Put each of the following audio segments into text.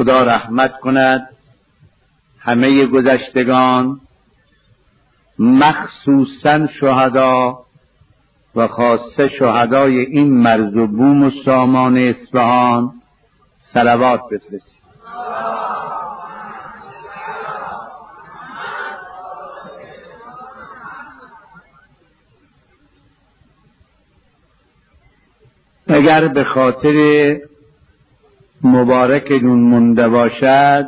خدا رحمت کند همه گذشتگان، مخصوصا شهدا و خاصه شهدای این مرز و بوم و سامان اصفهان صلوات بفرستید. اگر به خاطر مبارکتون مونده باشد،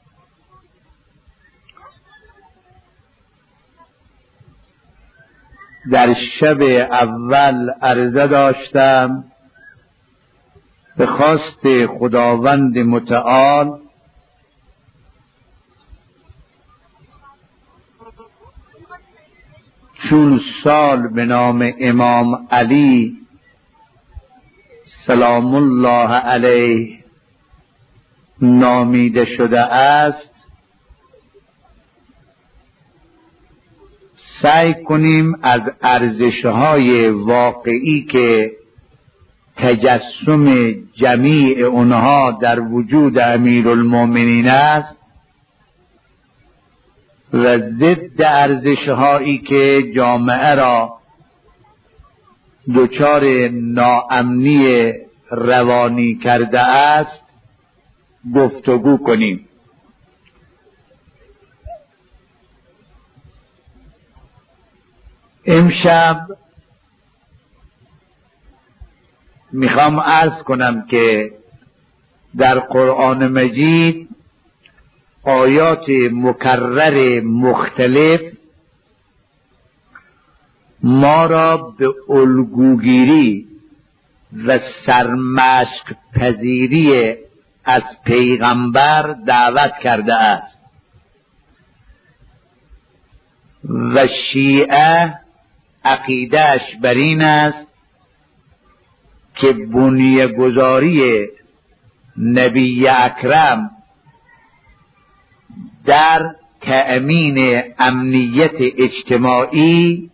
در شب اول عرضه داشتم به خواست خداوند متعال چون سال به نام امام علی سلام الله علیه نامیده شده است، سعی کنیم از ارزش‌های واقعی که تجسم جمیع اونها در وجود امیرالمومنین است و ضد ارزش‌هایی که جامعه را دچار ناامنی روانی کرده است گفتگو کنیم. امشب میخوام عرض کنم که در قرآن مجید آیات مکرر مختلف ما را به الگوگیری و سرمشق پذیری از پیغمبر دعوت کرده است و شیعه عقیدهش بر این است که بنیه‌گذاری نبی اکرم در تأمین امنیت اجتماعی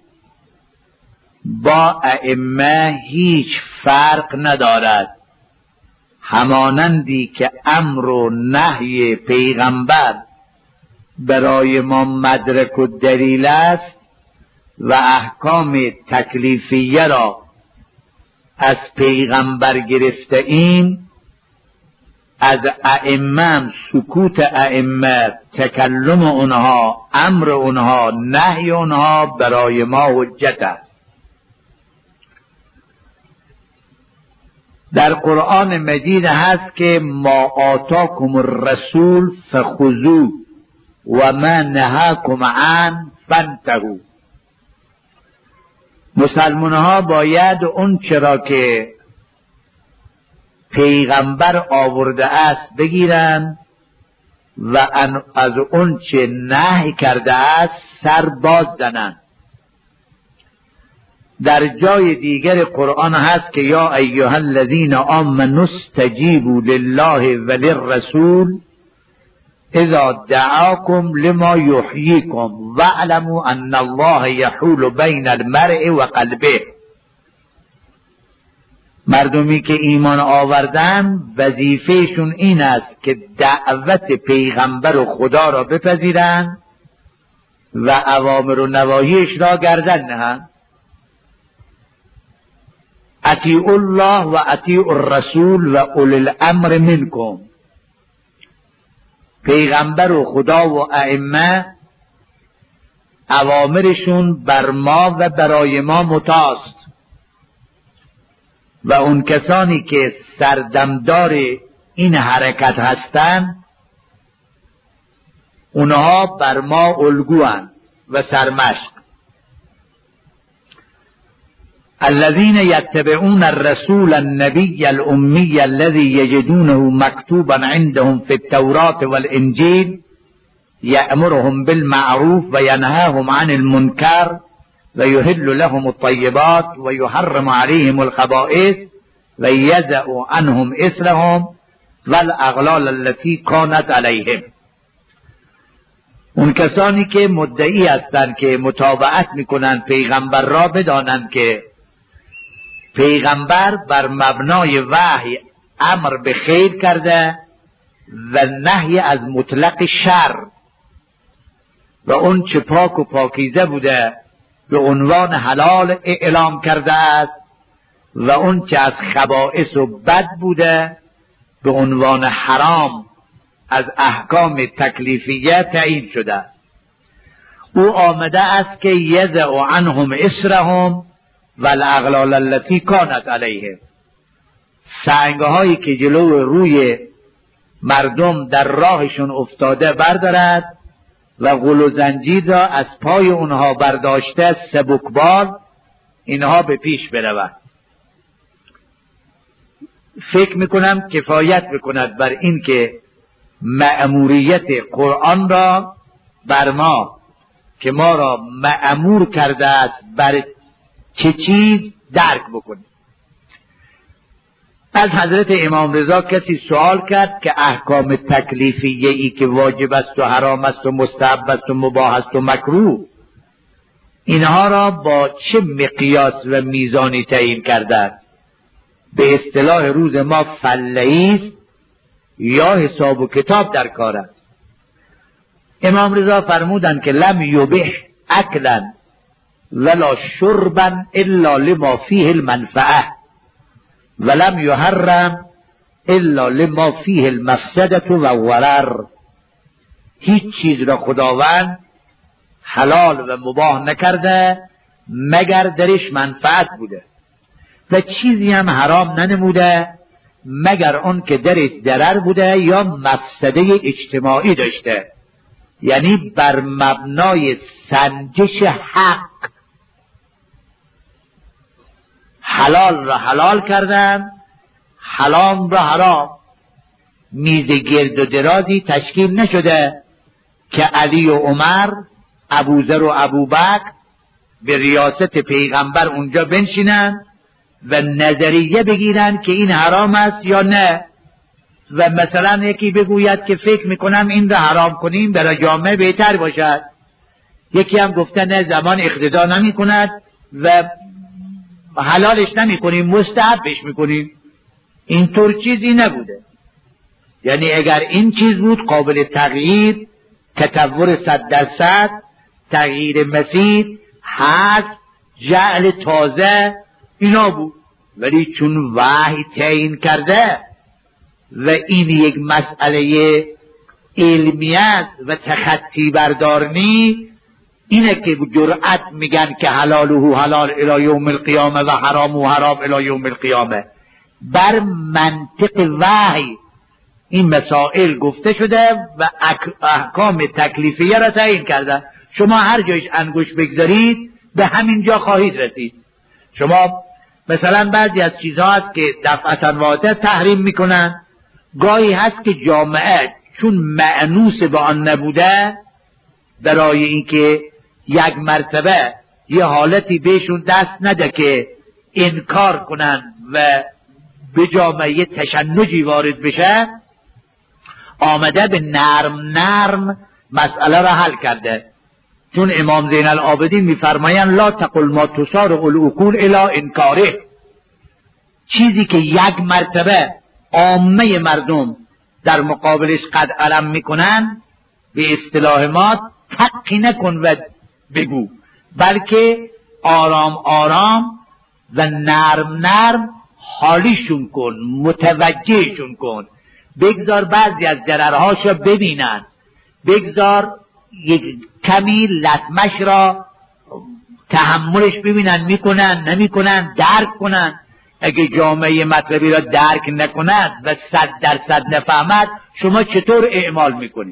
با ائمه هیچ فرق ندارد، همانندی که امر و نهی پیغمبر برای ما مدرک و دلیل است و احکام تکلیفیه را از پیغمبر گرفته ایم، از ائمه سکوت ائمه، تکلم اونها، امر اونها، نهی اونها برای ما حجت است. در قرآن مجید هست که ما آتاکم الرسول فخذوه و ما نهاکم عنه فانتهوا. مسلمان ها باید اون چرا که پیغمبر آورده است بگیرند و از اون چه نهی کرده است سر باز زنند. در جای دیگر قرآن هست که یا ایها الذین آمنوا استجیبوا لله و للرسول اذا دعاکم لما یحییکم واعلموا ان الله یحول بین المرء و قلبه. مردمی که ایمان آوردن وظیفهشون این است که دعوت پیغمبر و خدا را بپذیرند و اوامر و نواهیش را گردن نهند. اطیعوا الله و اطیعوا الرسول و اولی الامر منکم. پیغمبر و خدا و ائمه اوامرشون بر ما و برای ما متاست و اون کسانی که سردمدار این حرکت هستند اونها بر ما الگوان و سرمشق. الذين يتبعون الرسول النبي الأمي الذي يجدونه مكتوبا عندهم في التوراة والإنجيل يأمرهم بالمعروف وينهاهم عن المنكر ويحل لهم الطيبات ويحرم عليهم الخبائث ويضع عنهم إثرهم والأغلال التي كانت عليهم. اون کسانی که مدعی هستند که متابعت میکنند پیغمبر را بدانند که پیغمبر بر مبنای وحی امر به خیر کرده و نهی از مطلق شر و اون چه پاک و پاکیزه بوده به عنوان حلال اعلام کرده است و اون چه از خبائث و بد بوده به عنوان حرام از احکام تکلیفیه تعیین شده. او آمده است که یضع عنهم اسرهم و الاغلال التي کانت علیهم، سنگهایی که جلو روی مردم در راهشون افتاده بردارد و غل و زنجیر را از پای اونها برداشته سبکبار اینها به پیش برود. فکر میکنم کفایت بکند بر این که مأموریت قرآن را بر ما که ما را مأمور کرده است بر چه چیز درک بکنیم. از حضرت امام رضا کسی سوال کرد که احکام تکلیفیه ای که واجب است و حرام است و مستحب است و مباح است و مکروه، اینها را با چه مقیاس و میزانی تعیین کردند؟ به اصطلاح روز ما فله‌ای است یا حساب و کتاب در کار است؟ امام رضا فرمودند که لم یبح اکلا ولا شربا الا لما فیه المنفعه ولم یحرم الا لما فیه المفسدة و ضرر. هیچ چیز را خداوند حلال و مباح نکرده مگر درش منفعت بوده و چیزی هم حرام ننموده مگر اون که درش ضرر بوده یا مفسده اجتماعی داشته. یعنی بر مبنای سنجش حق حلال را حلال کردن، حرام را حرام. میز گرد و درازی تشکیل نشده که علی و عمر، ابوذر و ابوبکر به ریاست پیغمبر اونجا بنشینن و نظریه بگیرن که این حرام است یا نه، و مثلا یکی بگوید که فکر میکنم این را حرام کنیم برای جامعه بهتر باشد، یکی هم گفته نه زمان اقتدا نمی کند و حلالش نمی کنیم مستحبش می کنیم. اینطور چیزی نبوده. یعنی اگر این چیز بود قابل تغییر، تطور 100%، تغییر مسیر، حذف، جعل تازه، اینا بود. ولی چون وحی تعیین کرده و این یک مسئله علمیت و تخطی بردارنی، اینه که جرأت میگن که حلاله حلال الی یوم القیامه و حرامه حرام الی یوم القیامه. بر منطق وحی این مسائل گفته شده و احکام تکلیفیه را تعیین کرده. شما هر جایش انگوش بگذارید به همین جا خواهید رسید. شما مثلا بعضی از چیزها هست که دفعتا واحده تحریم میکنن، گاهی هست که جامعه چون مأنوس به آن نبوده برای اینکه یک مرتبه یه حالتی بهشون دست نده که انکار کنن و به جامعه تشنجی وارد بشه، آمده به نرم مسئله را حل کرده. چون امام زین العابدین میفرمایند لا تقل ما تسارع العقول الی انکاره، چیزی که یک مرتبه عامه مردم در مقابلش قد علم میکنن به اصطلاح ما تقی نکن و بگو، بلکه آرام آرام و نرم حالیشون کن، متوجهشون کن، بگذار بعضی از ضررهاشو ببینن، بگذار یک کمی لطمش را تحملش ببینن، میکنن نمیکنن، درک کنن. اگه جامعه مطلبی را درک نکند و 100% نفهمد، شما چطور اعمال میکنید؟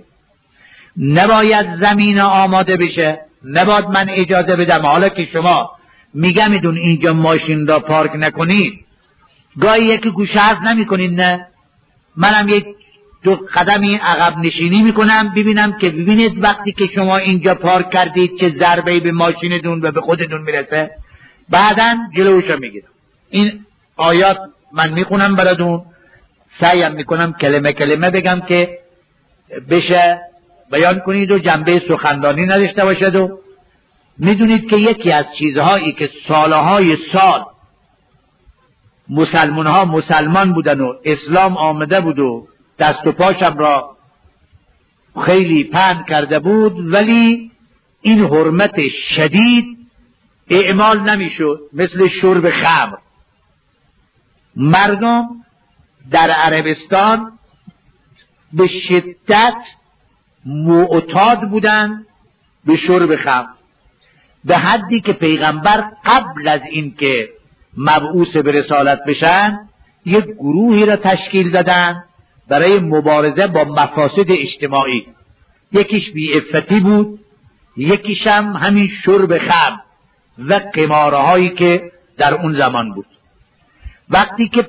نباید زمین آماده بشه، نباید من اجازه بدم حالا که شما میگم میدون اینجا ماشین را پارک نکنید، گاهی یکی گوشه حرف نمیکنید. نه، منم یک دو قدمی عقب نشینی میکنم ببینم که ببینید وقتی که شما اینجا پارک کردید چه ضربه‌ای به ماشینتون و به خودتون میرسه، بعداً جلوشو میگیرم. این آیات من میخونم براتون، سعیم میکنم کلمه کلمه بگم که بشه بیان کنید و جنبه سخنرانی نداشته باشد. و میدونید که یکی از چیزهایی که سالهای سال مسلمان بودن و اسلام آمده بود و دست و پاشم را خیلی پهن کرده بود، ولی این حرمت شدید اعمال نمیشد. مثل شرب خمر، مردم در عربستان به شدت معتاد بودند به شرب خمر، به حدی که پیغمبر قبل از این که مبعوث به رسالت بشن یک گروهی را تشکیل دادن برای مبارزه با مفاسد اجتماعی. یکیش بی‌عفتی بود، یکیش هم همین شرب خمر و قمارهایی که در اون زمان بود. وقتی که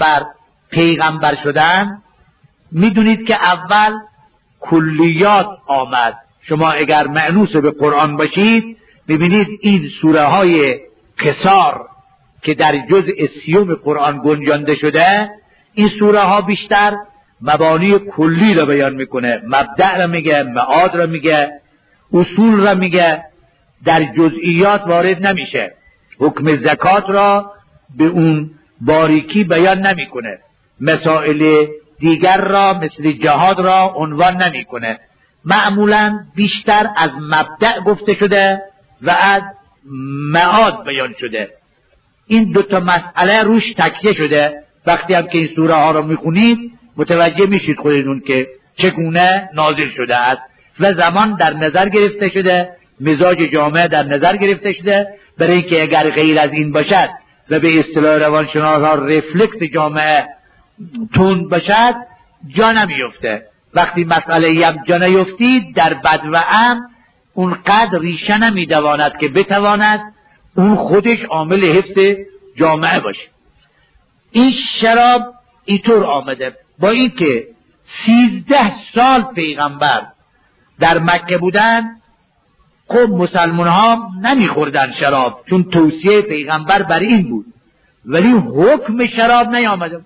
پیغمبر شدن، میدونید که اول کلیات آمد. شما اگر معنوس به قرآن باشید میبینید این سوره های قصار که در جزء 30 قرآن گنجانده شده، این سوره ها بیشتر مبانی کلی را بیان میکنه، مبدأ را میگه، معاد را میگه، اصول را میگه، در جزئیات وارد نمیشه. حکم زکات را به اون باریکی بیان نمیکنه، مسائل دیگر را مثل جهاد را عنوان نمیکنه. معمولا بیشتر از مبدأ گفته شده و از معاد بیان شده. این دوتا مسئله روش تکیه شده. وقتی هم که این سوره ها را میخونید متوجه میشید خودتون که چگونه نازل شده است و زمان در نظر گرفته شده، مزاج جامعه در نظر گرفته شده، برای اینکه اگر غیر از این باشد و به اصطلاح روانشناسا رفلکس جامعه تند باشد جا نمیفته. وقتی مسئله هم جا نیفتید در بد و امن اونقدر ریشه نمیدواند که بتواند اون خودش عامل حفظ جامعه باشه. این شراب اینطور آمده، با اینکه 13 سال پیغمبر در مکه بودن، خب مسلمان ها نمیخوردن شراب چون توصیه پیغمبر بر این بود، ولی حکم شراب نیامده.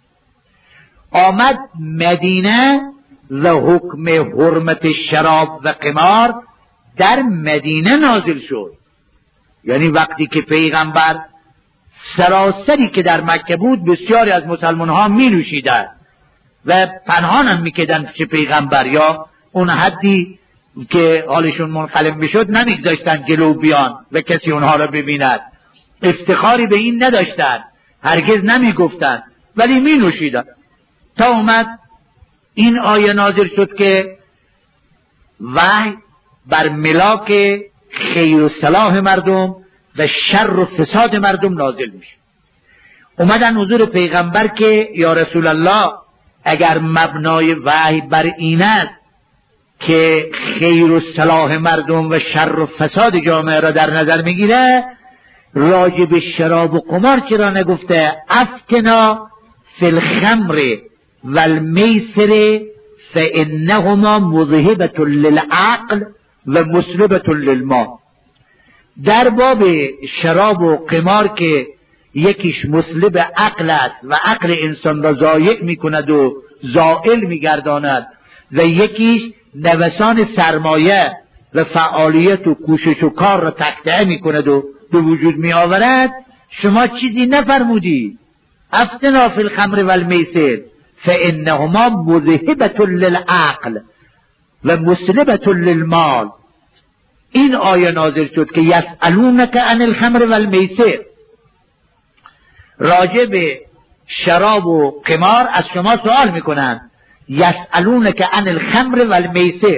آمد مدینه و حکم حرمت شراب و قمار در مدینه نازل شد. یعنی وقتی که پیغمبر سراسری که در مکه بود بسیاری از مسلمان ها می نوشیدن و پنهان هم می کردن چه پیغمبر، یا اون حدی که حالشون منقلب می شد نمیگذاشتن جلو بیان و کسی اونها را ببیند. افتخاری به این نداشتن، هرگز نمی گفتن، ولی می نوشیدن. تا اومد این آیه نازل شد که وحی بر ملاک خیر و صلاح مردم و شر و فساد مردم نازل میشه. اومدن حضور پیغمبر که یا رسول الله اگر مبنای وحی بر این است که خیر و صلاح مردم و شر و فساد جامعه را در نظر میگیره، راجع به شراب و قمار چرا نگفته افتنا فی الخمر والمیسر فانهما مذهبة للعقل و مسلبة للمال؟ در باب شراب و قمار که یکیش مسلب عقل است و عقل انسان را ضایع میکند و زائل میگرداند و یکیش نوسان سرمایه و فعالیت و کوشش و کار را تقطیع میکند و به وجود میآورد، شما چیزی نفرمودی. افتنا فی الخمر والمیسر فانهما مذهبة للعقل و مسلبة للمال. این آیه نازل شد که یسألونک عن الخمر والمیسر، راجع به شراب و قمار از شما سوال میکنند. یسألونک عن الخمر والمیسر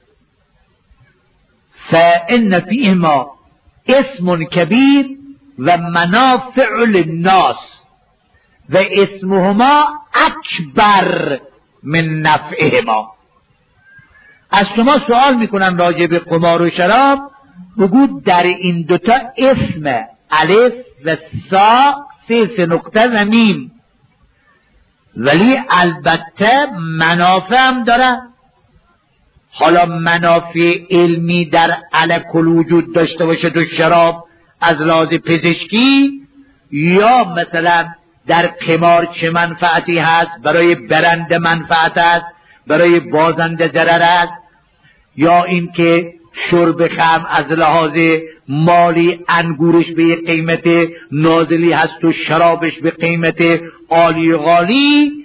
فإن فیهما اسم کبیر و منافع للناس و اسمهما اکبر من نفعهما. از شما سوال میکنن راجع به قمار و شراب، بگو در این دوتا اسم الف و سا 3 نقطه و میم، ولی البته منافع هم داره. حالا منافع علمی در الکل وجود داشته باشه تو شراب از لحاظ پزشکی، یا مثلا در قمار چه منفعتی هست؟ برای برنده منفعت است، برای بازنده ضرر است، یا اینکه شرب خمر از لحاظ مالی انگورش به یک قیمت نازلی هست و شرابش به قیمت عالی غالی.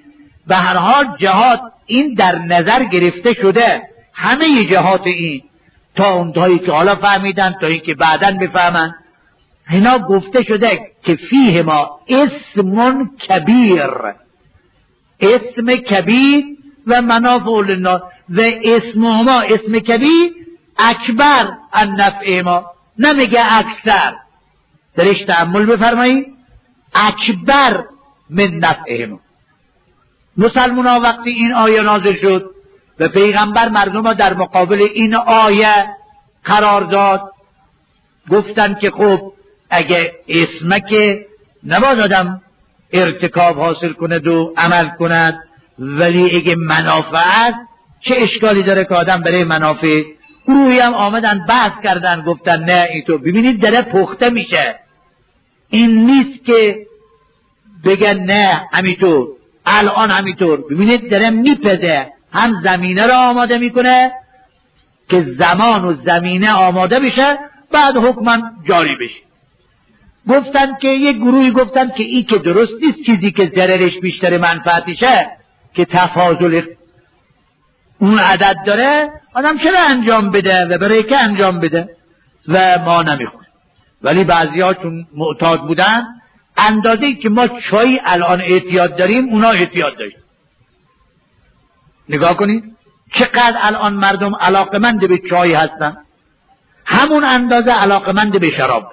به هر حال جهاد این در نظر گرفته شده، همه جهات این تا اونهایی که حالا فهمیدن تا این که بعداً بفهمن، اینا گفته شده که فیه ما اسم کبیر، اسم کبیر و منافع للناس و اسم ما اسم کبیر اکبر ان نفع ما، نمیگه اکثر، درش تأمل بفرمایید، اکبر من نفع ما. مسلمان ها وقتی این آیه نازل شد و پیغمبر مردم ها در مقابل این آیه قرار داد، گفتن که خب اگه اسمه که نباید آدم ارتکاب حاصل کند و عمل کند، ولی اگه منافع چه اشکالی داره که آدم برای منافع. گروهی هم آمدن بحث کردن، گفتن نه اینطور ببینید داره پخته میشه، این نیست که بگن نه همینطور الان همینطور، ببینید داره میپزه، هم زمینه را آماده میکنه که زمان و زمینه آماده بشه بعد حکمم جاری بشه. گفتن که یک گروهی گفتن که این که درست نیست، چیزی که ضررش بیشتر منفعتشه که تفاضل اون عدد داره آدم چرا انجام بده و برای که انجام بده و ما نمیخونه. ولی بعضی ها چون معتاد بودن، اندازه‌ای که ما چای الان اعتیاد داریم اونا اعتیاد داشت. نگاه کنید چقدر الان مردم علاقمند به چای هستن، همون اندازه علاقمند به شراب.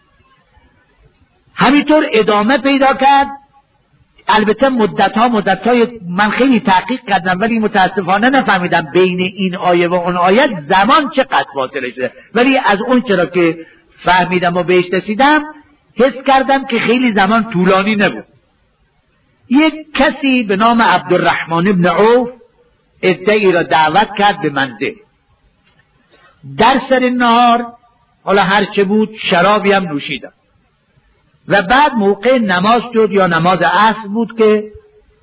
همینطور ادامه پیدا کرد. البته مدت‌های من خیلی تحقیق کردم ولی متاسفانه نفهمیدم بین این آیه و اون آیه زمان چقدر فاصله شده، ولی از اون چرا که فهمیدم و بهش رسیدم حس کردم که خیلی زمان طولانی نبود. یک کسی به نام عبدالرحمن ابن عوف عده‌ای را دعوت کرد به منزل. در سر نهار حالا هر چه بود شرابی هم نوشیدم و بعد موقع نماز شد یا نماز عصر بود که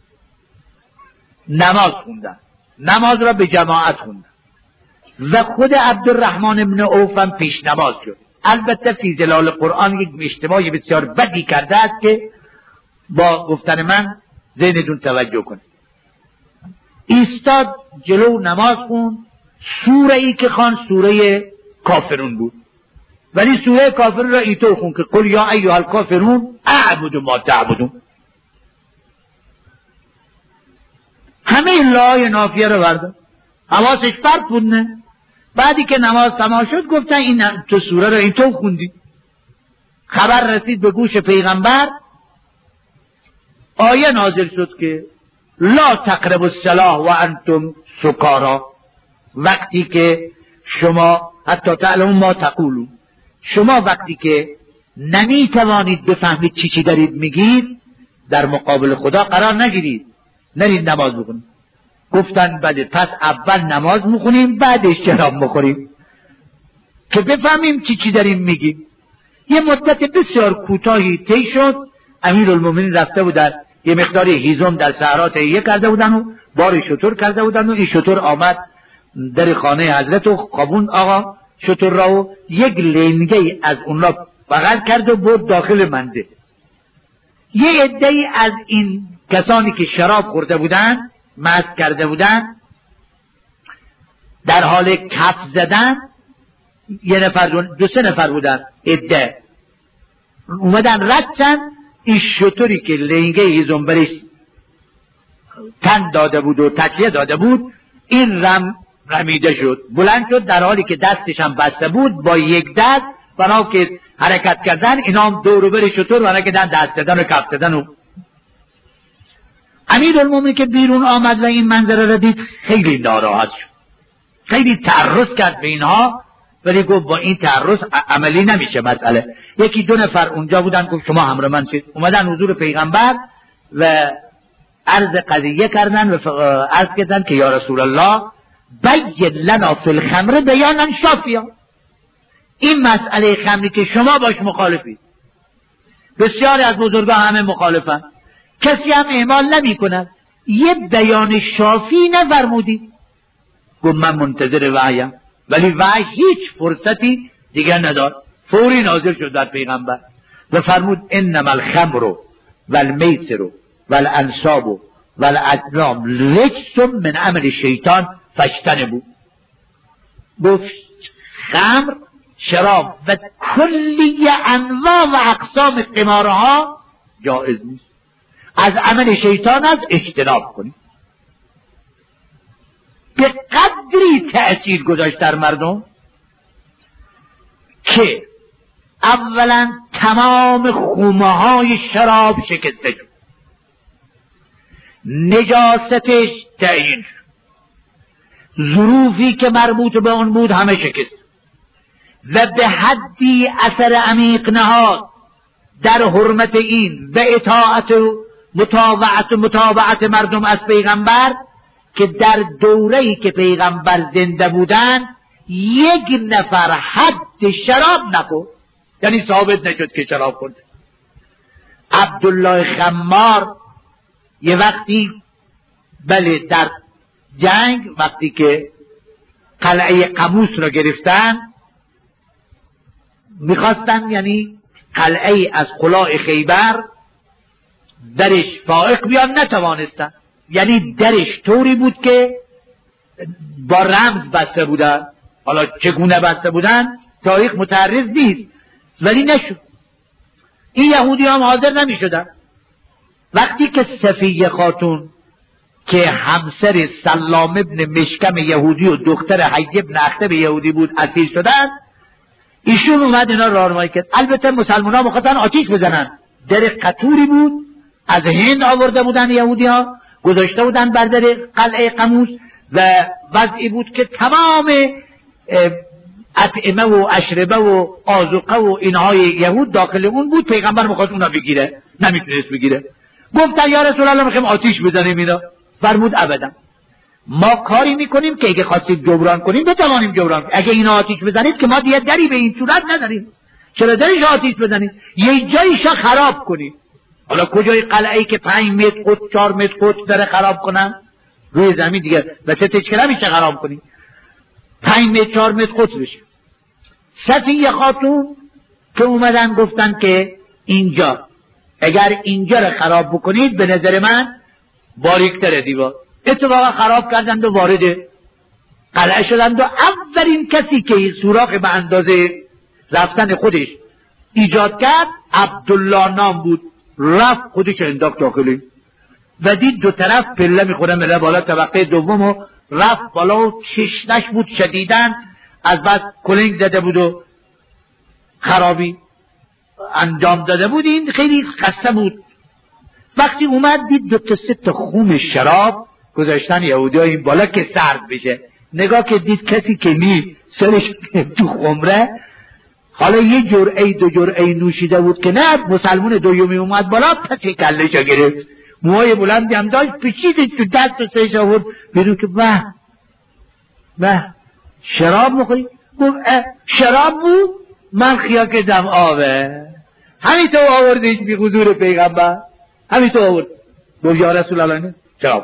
نماز خوندن، نماز را به جماعت خوندن و خود عبدالرحمن ابن عوف هم پیش نماز شد. البته فی ظلال قرآن یک اشتباه بسیار بدی کرده است که با گفتن من ذهنتون توجه کنید. ایستاد جلو نماز خوند، سوره ای که خوان سوره کافرون بود، ولی سوره کافرون را اینطور خوند که قل یا ایها الکافرون اعبد ما تعبدون. همه لای نافیه رو بردن، حواسش پرت بود نه. بعدی که نماز تمام شد گفتن این تو سوره را اینطور خوندی. خبر رسید به گوش پیغمبر، آیه نازل شد که لا تقربوا الصلاة و انتم سکارا، وقتی که شما حتی تعلمون ما تقولون، شما وقتی که نمیتوانید بفهمید چی دارید میگید در مقابل خدا قرار نگیرید، نرید نماز بخونید. گفتن بله پس اول نماز میخونیم بعدش شراب میخوریم که بفهمیم چی داریم میگیم. یه مدت بسیار کوتاهی طی شد. امیرالمومنین رفته بودن یه مقداری هیزم در صحرا تهیه کرده بودن و بار شتر کرده بودن و این شتر آمد در خانه حضرت و خوابون آقا شتر را و یک لنگه از اون را بغل کرد و برد داخل منزل. یه عده‌ای از این کسانی که شراب خورده بودن، مست کرده بودن، در حال کف زدن، یه نفر دو سه نفر بودن عده اومدن رفتن، این شتری که لنگه هیزم برش تن داده بود و تکیه داده بود این رمیده شد، بلند شد در حالی که دستش هم بسته بود، با یک دست برای که حرکت کردن اینا هم دور بر شتر برای که دست دادن و کف دادن. و امیرالمومنین که بیرون آمد و این منظره را دید خیلی ناراحت شد، خیلی تعرض کرد به اینها، ولی گفت با این تعرض عملی نمیشه مسئله. یکی دو نفر اونجا بودن، گفت شما همراه من شید. اومدن حضور پیغمبر و عرض قضیه کردن و عرض کردن که یا رسول الله بین لنا فی الخمر بیانا شافیا، این مسئله خمری که شما باش مخالفید، بسیاری از بزرگان همه مخالفن، کسی هم اعمال نمی کند، یه بیان شافی نفرمودید. گفت من منتظر وحیم، ولی وحی هیچ فرصتی دیگر نداد. فوری نازل شد در پیغمبر و فرمود انما الخمر والمیسر والانصاب والازلام رجس من عمل شیطان فاجتنبوه. گفت خمر، شراب و کلی انواع و اقسام قمارها جایز نیست، از عمل شیطان است، اجتناب کنید. به قدری تأثیر گذاشت در مردم که اولا تمام خومه های شراب شکسته شد، نجاستش تعیین شد، ظروفی که مربوط به اون بود همه شکست و به حدی اثر عمیق نهاد در حرمت این و اطاعت و متابعت مردم از پیغمبر که در دوره‌ای که پیغمبر زنده بودن یک نفر حد شراب نخورد، یعنی ثابت نشد که شراب خورده. عبدالله خمار یه وقتی بله در جنگ وقتی که قلعه قموس را گرفتن میخواستن، یعنی قلعه از قلاع خیبر درش فائق بیان، نتوانستن، یعنی درش طوری بود که با رمز بسته بودن، حالا چگونه بسته بودن تاریخ متعرض نیست، ولی نشد. این یهودی هم حاضر نمی شدن. وقتی که صفیه خاتون که همسر سلام ابن مشکم یهودی و دختر حی ابن اخطب یهودی بود اسیر شدن، ایشون اومد اینا راهنمایی کرد. البته مسلمان ها می‌خواستن آتیش بزنن، در قطوری بود از هند آورده بودن یهودی ها، گذاشته بودن بر در قلعه قموس و وضعی بود که تمام اطعمه و اشربه و آذوقه و اینهای یهود داخل اون بود. پیغمبر می‌خواست اونا بگیره، نمیتونست بگیره. گفتن یا رسول الله می‌خوایم آتیش بزنیم اینا. فرمود ابدا، ما کاری میکنیم که اگه خواستید جبران کنیم بتوانیم جبران کنیم. اگه اینا آتیش بزنید که ما دیگه دری به این صورت نداریم، چرا درش آتیش بزنید؟ یه جایشا خراب کنید. حالا کجای قلعه‌ای که 5 متر قطر 4 متر قطر داره خراب کنن روی زمین دیگه وسطش که نمیشه خراب کنید، 5 متر 4 متر قطر بشه. صفیه خاتون که اومدن گفتن که اینجا اگر اینجا رو خراب بکنید به نظر من باریکتر دیوار. اتفاقا خراب کردند و وارد قلعه شدند و اولین کسی که سوراخ به اندازه رفتن خودش ایجاد کرد عبدالله نام بود. رفت خودش انداخت داخلی و دید دو طرف پله میخوره میره بالا. طبقه دوم و رفت بالا و چشنش بود شدیدن، از بعد کلنگ زده بود و خرابی انجام داده بود. این خیلی خسته بود. وقتی اومد دید 2 تا 3 تا خوم شراب گذاشتن یهودی ها این بالا که سرد بشه. نگاه که دید کسی که نی سرش تو خمره، حالا یه جرعه 2 جرعه نوشیده بود که نه، مسلمون دومی اومد بالا پس کله‌شو گرفت، موهای بلندی هم داشت، پیچید تو دست و سرش آورد بیرون که به شراب میخوری؟ گفت شراب بود؟ من خیال کردم آبه. همینطور آوردیش بی حضور پیغمبر، همینطور آورد. گفت یا رسول الله نه شراب.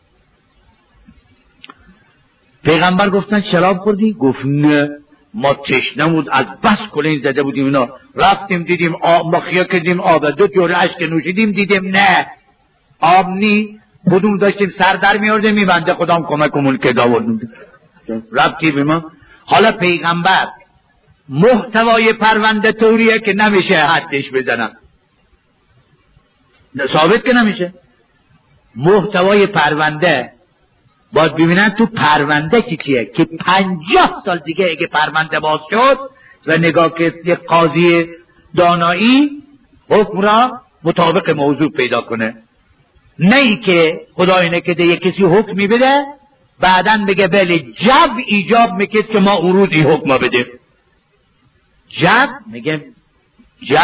پیغمبر گفتن شراب خوردی؟ گفت نه، ما تشنه بود از بس کلین زده بودیم اینا، رفتیم دیدیم آب، ما خیال کردیم آبه، 2 جرعه اشک نوشیدیم دیدیم نه آب نی، خودمون داشتیم سر در میاردیم میبنده خدام کمکمون که داوردیم ربطی به ما. حالا پیغمبر محتوای پرونده طوریه که نمیشه حدش بزنم، ثابت که نمیشه. محتوای پرونده باید ببینن تو پرونده چیه که 50 سال دیگه اگه پرونده باز شد و نگاه که یک قاضی دانایی حکم را مطابق موضوع پیدا کنه، نه ای که خدای نکده یک کسی حکمی بده بعدن بگه بله جو ایجاب میکرد که ما اون روز این حکم بده. جو میگه جو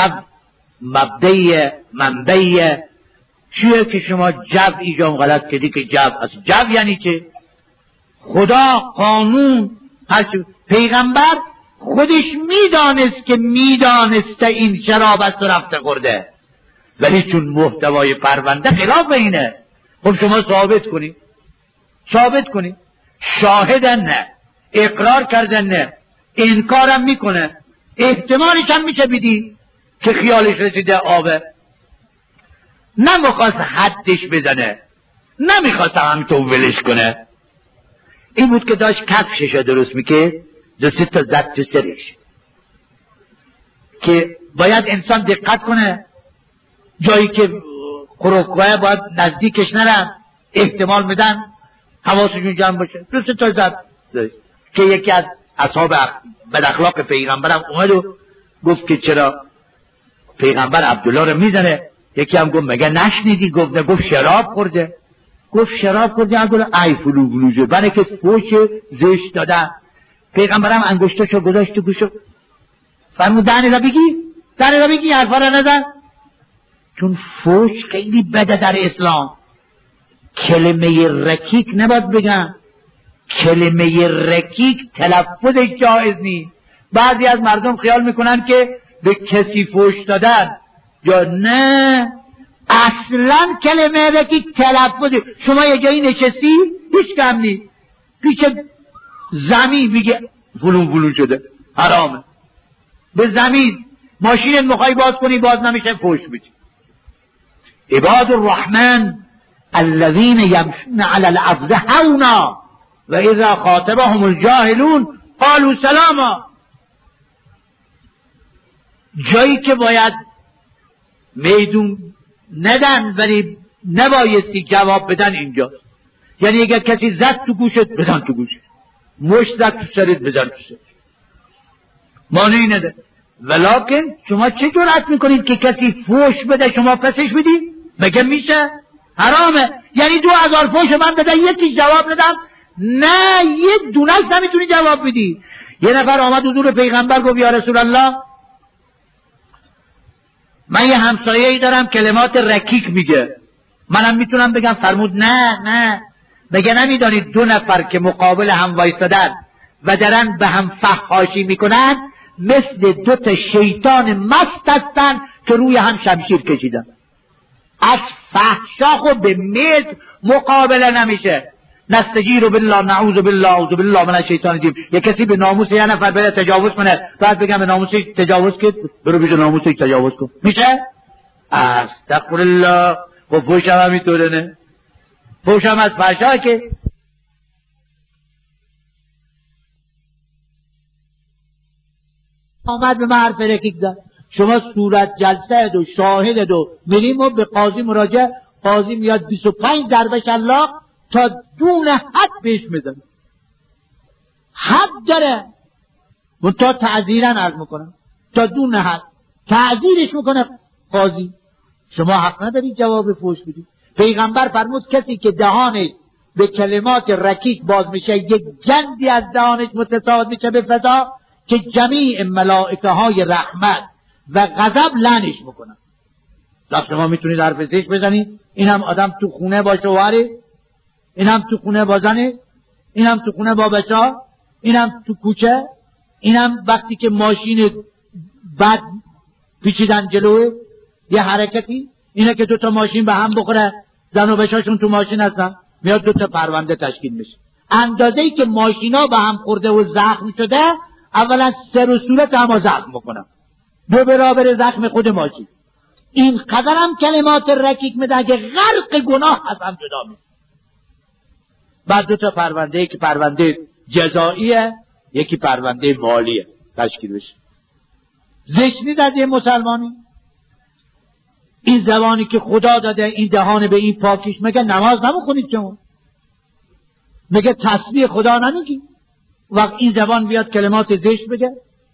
منبعی چیه که شما جو ایجاب غلط کردی که جو است. جو یعنی چه؟ خدا قانون هرچی. پیغمبر خودش میدانست که میدانسته این شراب است و رفته خورده، ولی چون محتوای پرونده خلاف اینه، خب شما ثابت کنی. شاهدن نه، اقرار کردن نه، انکارم میکنه، احتمالش هم میشه بدی که خیالش رسیده آبه. نمیخواست حدش بزنه، نمیخواستم همینطور ولش کنه. این بود که داشت کفشش درست میکرد، 2-3 تا زد تو سرش که باید انسان دقت کنه جایی که خروکوه باید نزدیکش نرم، احتمال میدن حواسشون جمع باشه. 2-3 تا زد که یکی از اصحاب بد اخلاق پیغمبرم اومد و گفت که چرا پیغمبر عبدالله رو میزنه. یکی هم گفت مگه نشنیدی؟ گفت نه. گفت شراب خورده. گفت شراب خورده. عبدالله ای فلو بلوجه بنه که فوش زشت دادن. پیغمبرم انگشتاشو گذاشت تو گوشو فرمود دهنه را بگی حرفا را نزن، چون فوش خیلی بده در اسلام. کلمه رکیک نباید بگن، کلمه رکیک تلفظ جایز نیست. بعضی از مردم خیال میکنن که به کسی فوش دادن یا نه، اصلا کلمه رکیک تلفظ. شما یه جایی نشستی هیچ کم نیست، پیش زمین میگه فلون شده، حرامه. به زمین ماشین مخوای باز کنی باز نمیشه، فوش بدی. عباد الرحمن الذين يمشون على الارض هونا و اذا خاطبهم الجاهلون قالوا سلاما. جایی که باید میدون ندن ولی نبایستی جواب بدن اینجاست. یعنی اگر کسی زد تو گوشت بزن تو گوشت، مشت زد تو سرت بزن تو سرت، مانعی نده. ولکن شما چه جرأت میکنید که کسی فوش بده شما پسش بدید؟ مگه میشه؟ حرامه. یعنی 2000 فوش من بدن یکی جواب ندم؟ نه، یک دونش نمیتونی جواب بدی. یه نفر آمد حضور پیغمبر گفت یا رسول الله من یه همسایه‌ای دارم کلمات رکیک میگه، منم میتونم بگم؟ فرمود نه. مگه نمیدانید 2 نفر که مقابل هم وایسادن و دارن به هم فحاشی میکنن مثل 2 تا شیطان مست هستن که روی هم شمشیر کشیدن. از فحشا خود به ملک مقابله نمیشه. نستجیر بالله نعوذ بالله اعوذ بالله من الشیطان الرجیم. یه کسی به ناموس یه نفر بره تجاوز کنه، بعد بگم به ناموسش تجاوز کرد، برو به ناموسش تجاوز کن، میشه؟ استغفر الله. و فوش هم همینطوره، نه؟ فوش هم از فحشا که آمد به حرف رکیک زد. شما صورت جلسه و شاهد و میریم و به قاضی مراجعه، قاضی میاد 25 ضربه شلاق تا دون حد بهش میزنه. حد داره و تا تعذیرن عرض میکنم، تا دون حد تعذیرش میکنه قاضی. شما حق نداری جواب فوش بدید. پیغمبر فرمود کسی که دهانش به کلمات رکیک باز میشه، یک جندی از دهانش متصاعد میشه به فضا که جمیع ملائکه های رحمت و غضب لعنش میکنن. لکه شما میتونید حرف زشت بزنید، اینم آدم تو خونه با شوهره، اینم تو خونه با زنه، اینم تو خونه با بچه‌ها، اینم تو کوچه، اینم وقتی که ماشین بد پیچیدن جلوه یه حرکتی، اینه که 2 تا ماشین به هم بخوره، زن و بچه‌هاشون تو ماشین هستن، میاد 2 تا پرونده تشکیل میشه. اندازه‌ای که ماشینا به هم خورده و زخم شده، اولا سر و صورت هم زخم میکنن، 2 برابر زخم خود ماشین. این قدر هم کلمات رکیک میدن که غرق گناه از هم جدا میشه. بعد 2 تا پرونده، یکی پرونده جزاییه یکی پرونده مالیه تشکیل بشه. زشنید از یه مسلمانی. این زبانی که خدا داده، این دهان به این پاکیش، مگه نماز نمیخونید شما؟ مگه تسبیح خدا نمیگی؟ وقت این زبان بیاد کلمات زشت بگه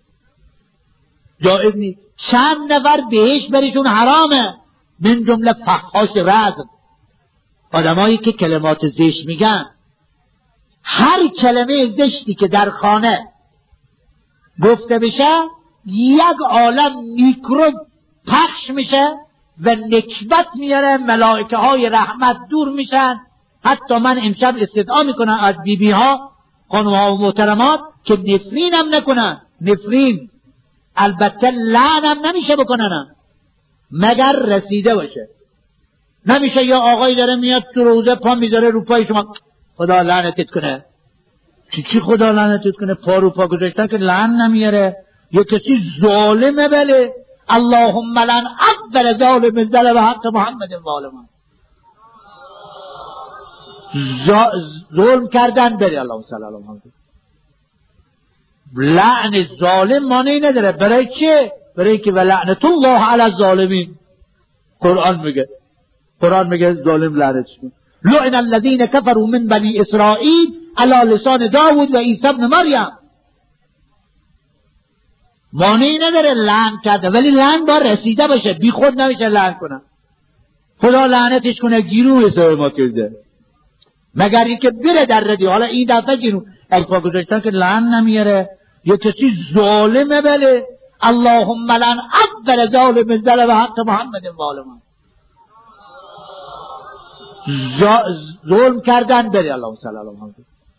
جایز نیست. چند نفر بهش برشون حرامه، من جمله فحاش رزم، آدمایی که کلمات زشت میگن. هر کلمه زشتی که در خانه گفته بشه، یک عالم میکروب پخش میشه و نکبت میاره، ملائکه های رحمت دور میشن. حتی من امشب استدعا میکنم از بیبی ها، خانم ها و محترمات که نفرین هم نکنن. نفرین البته لعن هم نمیشه بکنن مگر رسیده باشه. نمیشه یا آقای داره میاد تو روزه پا میذاره رو پای شما، خدا لعنتت کنه. چی خدا لعنتت کنه؟ پا رو پا گذاشتن که لعن نمیاره. یه کسی ظالمه، بله، اللهم لعن اکبر ظالم ظلم حق محمد ظالمان. ظلم کردن بری اللهم صل علی محمد. لعن ظالم معنی نداره. برای چه؟ برای که ولعنت الله علی الظالمین. قرآن میگه ظالم لعنتش کن. لعن الذین کفروا من بنی اسرائیل علی لسان داوود و عیسی ابن مریم. معنی نداره لعن کرده، ولی لعن باید رسیده باشه، بی خود نمیشه لعن کنه. خدا لعنتش کنه گیرو حساب ما کرده، مگر اینکه بره در ردی. حالا این دفعه گیرو اگه گذاشتن که لعن نمیاره، یه کسی ظالمه بله اللهم لعن اکبر ظالم ظلم حق محمد و آل محمد. ظلم کردن بری اللهم صل علی محمد.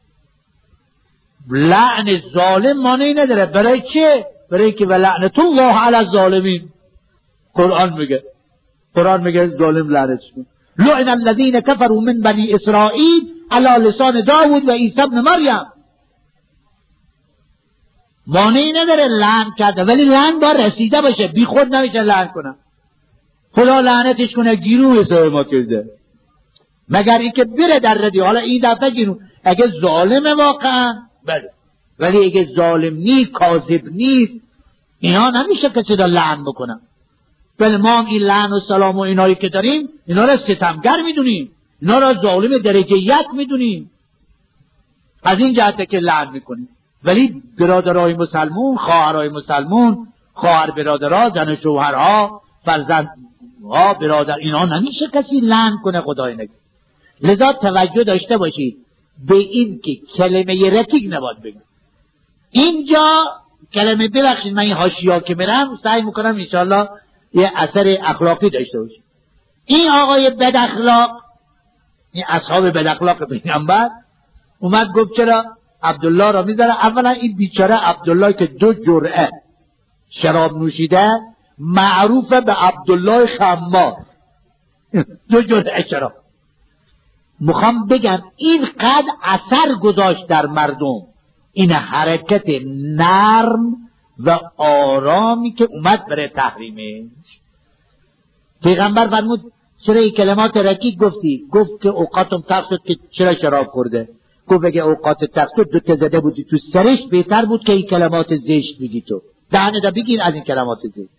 لعن ظالم معنی نداره. برای چه؟ برای که ولعنت الله علی الظالمین. قرآن میگه ظالم لعنتش کن. لعن الذین کفروا من بنی اسرائیل علی لسان داوود و عیسی ابن مریم. معنی نداره لعن کرده، ولی لعن باید رسیده باشه، بی خود نمیشه لعن کنه. خدا لعنتش کنه گیرو حساب ما کرده، مگر اینکه بره در ردی. حالا این دفعه گیرو اگه ظالمه واقعا بله، ولی اگه ظالم نیست، کاذب نیست، اینا نمیشه کسی را لعن بکنه. بله ما این لعن و سلام و اینایی که داریم، اینا را ستمگر میدونیم، اینا را ظالم درجه یک میدونیم، از این جهته که لعن میکنیم. ولی برادرای مسلمون، خواهرای مسلمون، خواهر برادرها، زن و شوهرها، فرزندها، برادر، اینا نمیشه کسی لعن کنه، خدای نگه. لذا توجه داشته باشید به این که کلمه رکیک نباید بگم. اینجا کلمه ببخشید من این حاشیه‌ها که برم سعی میکنم انشاءالله یه اثر اخلاقی داشته باشه. این آقای بد اخلاق، این اصحاب بد اخلاق پیغمبر اومد گفت چرا عبدالله را میذاره. اولا این بیچاره عبدالله که 2 جرعه شراب نوشیده معروفه به عبدالله خمار. 2 جرعه شراب. میخوام بگم این قد اثر گذاشت در مردم، این حرکت نرم و آرامی که اومد برای تحریمش. پیغمبر فرمود چرا این کلمات رکیک گفتی؟ گفت که اوقاتم تلخ شد که چرا شراب خورده. گفت اگه اوقات تلخ شد 2 تا زده بودی تو سرش بهتر بود که این کلمات زشت بگی. تو دهنه دا بگیر از این کلمات زشت.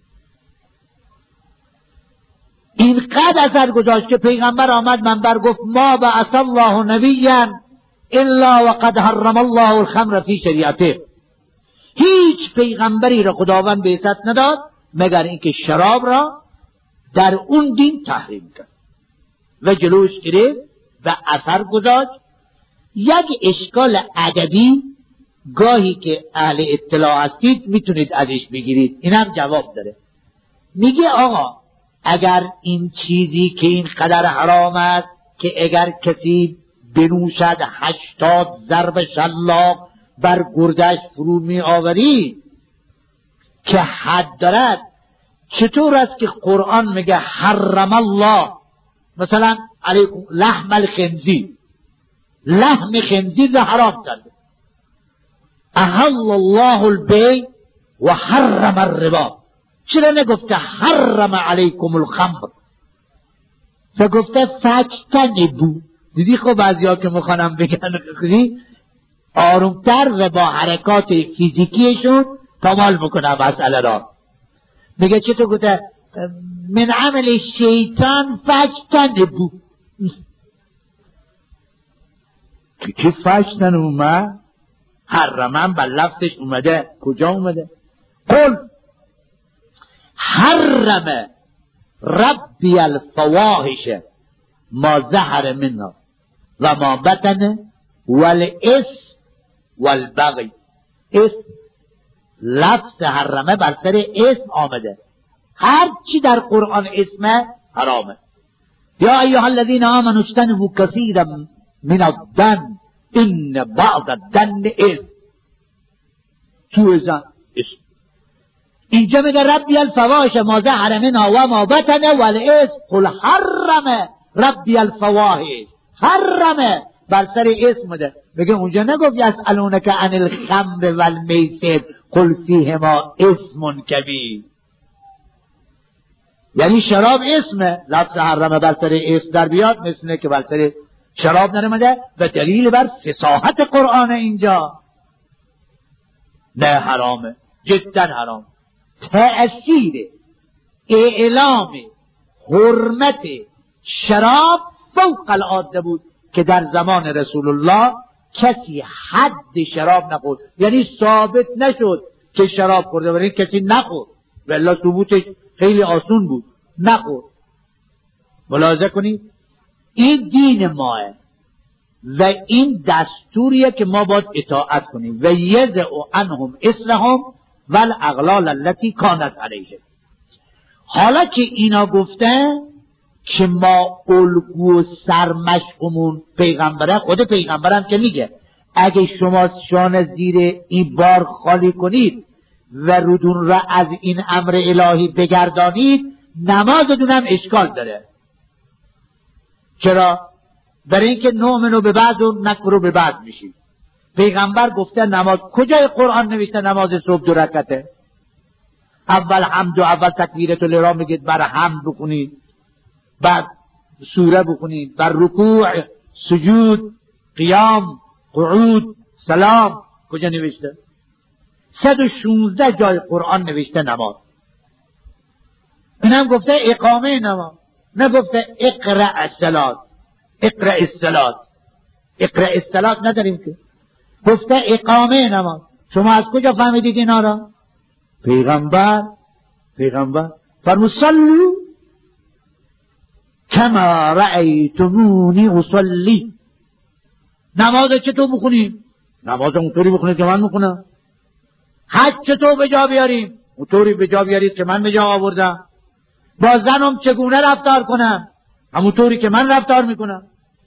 این قد اثر گذاشت که پیغمبر آمد منبر گفت ما بعث الله نبیا الا وقد حرم الله الخمر فی شریعته. هیچ پیغمبری را خداوند بعثت نداد مگر اینکه شراب را در اون دین تحریم کرد و جلوش گرفت و اثر گذاشت. یک اشکال ادبی گاهی که اهل اطلاع هستید میتونید ازش بگیرید، اینم جواب داره. میگه آقا اگر این چیزی که این قدر حرام است که اگر کسی بنوشد 80 ضرب شلاق بر گردش فرو می آوری که حد دارد، چطور است که قرآن میگه حرم الله مثلا علیکم لحم الخنزیر، لحم خنزیر را حرام کرده. احل الله البیع و حرم الربا. چرا نگفته حرم علیکم الخمر و گفته فاجتنبوا؟ دیدی خب بعضیا که میخوانم بگن خیلی آرومتر و با حرکات فیزیکیشون کمال بکنه مسئله را. میگه چطور گفته من عمل شیطان فاجتنبوا. که فاجتن اومد حرمن بر لفظش اومده. کجا اومده؟ قل حرم ربی الفواحش ما ظهر منها و ما بطن والاسم والبغی. اسم لفظ حرمه بر سر اسم آمده، هر چی در قرآن اسمه حرامه. یا ایها الذین آمنوا اجتنبوا کثیرا من الظن ان بعض الظن اسم. تو اسم اینجا میگه ربی الفواحش ما ظهر منها و ما بطن والاسم. قل حرم ربی الفواحش، حرم بر سر اسم ده. میگه اونجا نگفت یسألونک عن الخمر والمیسر قل فیهما اسم کبیر. یعنی شراب اسمه، لفظ حرمه بر سر اسم در بیاد مثل که بر سر شراب نرمده و دلیل بر فصاحت قرآن اینجا. نه حرامه، جدا حرام. تأثیر اعلام حرمت شراب فوق العاده بود که در زمان رسول الله کسی حد شراب نخورد، یعنی ثابت نشد که شراب خورده ولی کسی نخورد، والله ثبوتش خیلی آسون بود، نخورد. ملاحظه کنید این دین ماه و این دستوریه که ما باید اطاعت کنیم. و یضع عنهم اصرهم والاغلال التي کانت علیهم. حالا که اینا گفتن که ما الگو و سرمشقمون پیغمبره، خود پیغمبرم که میگه اگه شما شان زیر این بار خالی کنید و رودون را از این امر الهی بگردانید نمازتون هم اشکال داره. چرا؟ برای اینکه نؤمن به بعض و نکفر به بعض میشید. پیغمبر گفته نماز، کجای قرآن نوشته نماز صبح 2 رکعته؟ اول حمد و اول تکبیرت الاحرام میگید بر حمد بخونید، بعد سوره بخونید، بر رکوع، سجود، قیام، قعود، سلام. کجا نوشته؟ 116 جای قرآن نوشته نماز. اینم گفته اقامه نماز، نگفته اقرأ الصلاة. اقرأ الصلاة، اقرأ الصلاة نداریم که. گفته اقامه نماز. شما از کجا فهمیدید اینا را؟ پیغمبر فرمود صلوا کما رأیتمونی اصلی. نماز چطور بخونیم؟ نماز اونطوری بخونید که من میخونم. حج چطور به جا بیاریم؟ اونطوری به جا بیارید که من به جا آوردم. با زنم چگونه رفتار کنم؟ همونطوری که من رفتار میکنم.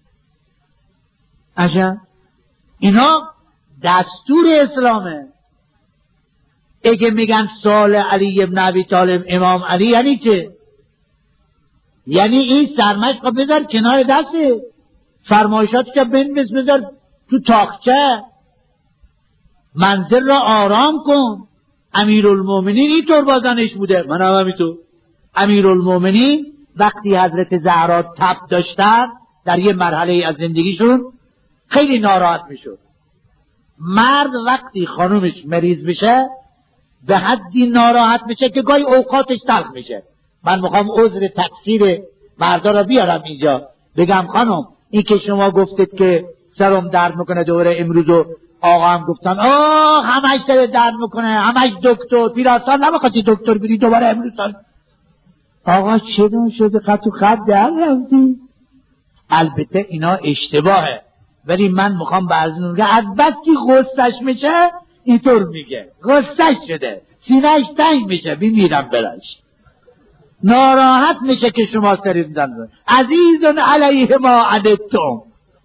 عجب، اینا دستور اسلامه. اگه میگن سال علی ابن ابی طالب امام علی یعنی چه؟ یعنی این سرمشق بذار کنار دسته، فرمایشات که بنویس بذار تو تاقچه، منزل را آرام کن. امیرالمومنین اینطور بازنش بوده. من هم همینطور. امیرالمومنین وقتی حضرت زهرا تب داشتن در یه مرحله از زندگیشون خیلی ناراحت میشد. مرد وقتی خانومش مریض بشه به حدی ناراحت میشه که گاهی اوقاتش تلخ میشه. من میخوام عذر تقصیر مردا را بیارم اینجا، بگم خانم این که شما گفتید که سرم درد میکنه دوباره امروز و آقا هم گفتن همش سر درد میکنه، همش دکتر، پیراسان نمیخواستی دکتر بری دوباره امروز آقا چه شده خط و خط در رفتی؟ البته اینا اشتباهه، ولی من میخوام بعضی از بس که غصهش میشه اینطور میگه، غصهش شده سینهش تنگ میشه میمیرم برش، ناراحت میشه که شما سریدن عزیزون علیه ما عنتم،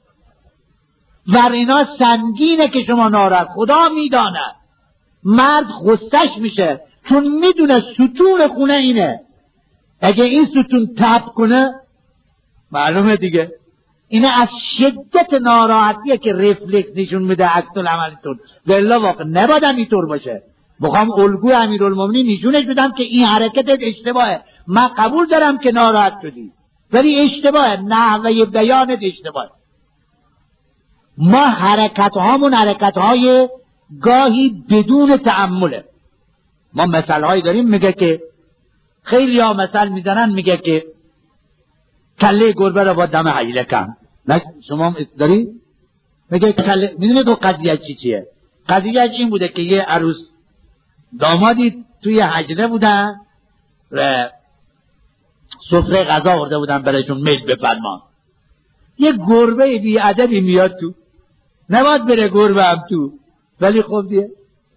ور اینا سنگینه که شما ناراحت. خدا میدانه مرد غصهش میشه چون میدونه ستون خونه اینه، اگه این ستون تب کنه معلومه دیگه. اینه از شدت ناراحتیه که رفلکس نشون میده عکس العملتون، والله واقع نباید اینطور باشه. بخوام الگوی امیرالمومنین نشونش بدم که این حرکتت اشتباهه. من قبول دارم که ناراحت شدی ولی اشتباهه، نحوه بیانت اشتباهه. ما حرکتهامون حرکتهای گاهی بدون تأمله. ما مثالهایی داریم میگه که خیلی ها مثال میزنن میگه که کله گربه را با دم حیله کن. شما داری؟ میگه کله، میدونه تو قضیه چیه؟ قضیه این بوده که یه عروس دامادی توی حجره بودن و سفره غذا آورده بودن برایشون میل بفرمان. یه گربه بی ادبی میاد تو، نباید بره گربه هم تو، ولی خب دیگه